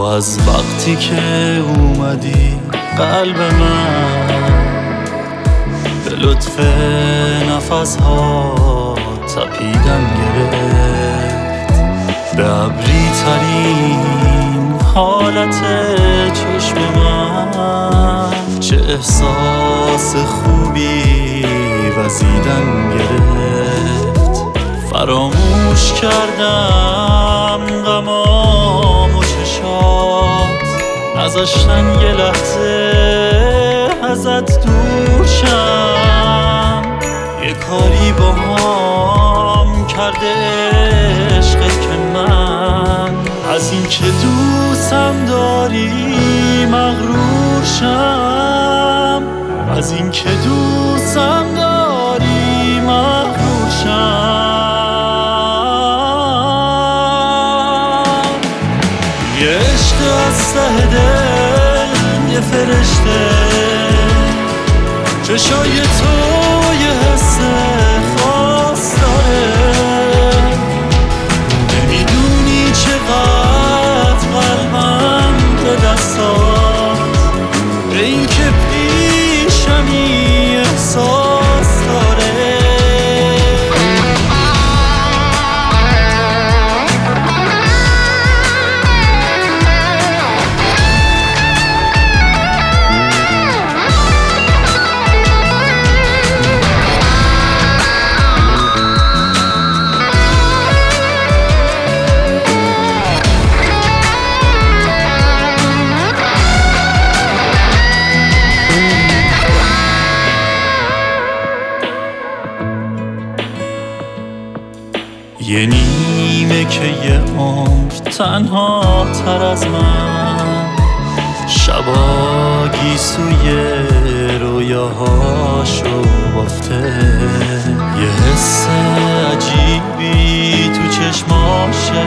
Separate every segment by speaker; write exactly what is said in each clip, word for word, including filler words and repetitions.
Speaker 1: تو از وقتی که اومدی قلب من به لطف نفس ها تپیدن گرفت، به ابری ترین حالت چشم من چه احساس خوبی وزیدن گرفت. فراموش کردم غمام و چشات، نذاشتن یه لحظه ازت دور شم. یه کاری با هم کرده عشقت که من از این که دوستم داری مغرور شم، از این که دوستم داری مغرور شم. یه عشق از ته دل، یه فرشته چشای تو یه حس خاص داره. نمیدونی چقدر قلبم به دستات، به این که پیشمی احساس داره. یه نیمه که یه عمر تنها تر از من، شبا گیسوی رویاهاشو بافته. یه حس عجیبی تو چشماشه،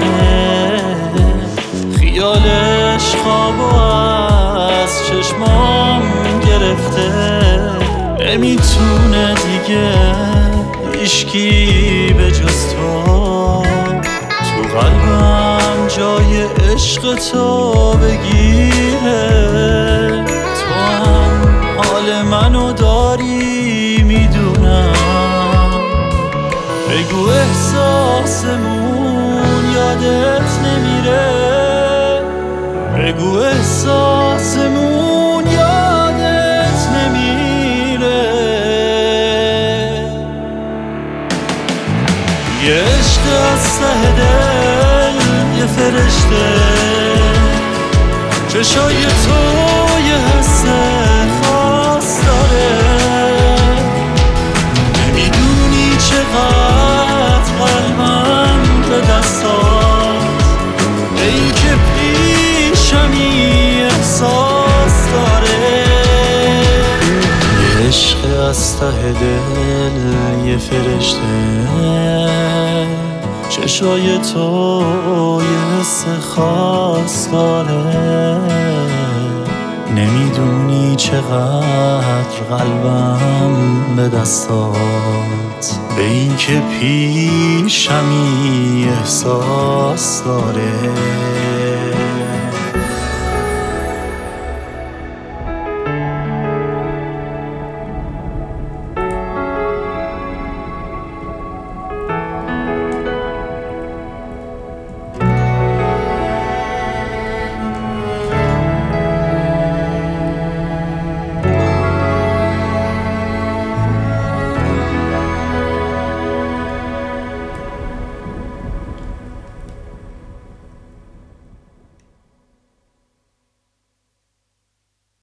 Speaker 1: خیالش خوابو از چشمام گرفته. نمیتونه دیگه هیچکی به جز تو تو قلبم جای عشق تو بگیره. تو هم حال منو داری میدونم، بگو احساسمون یادت نمیره، بگو احساسمون یادت نمیره. یه عشق از ته دل، یه فرشته چشای تو یه حس خاص داره. نمیدونی چقدر قلبم به دستات، به این که پیشمی احساس داره. یه عشق از ته دل، یه فرشته چشای تو یه حس خاص داره. نمیدونی چقدر قلبم به دستات، به این که پیشمی احساس داره.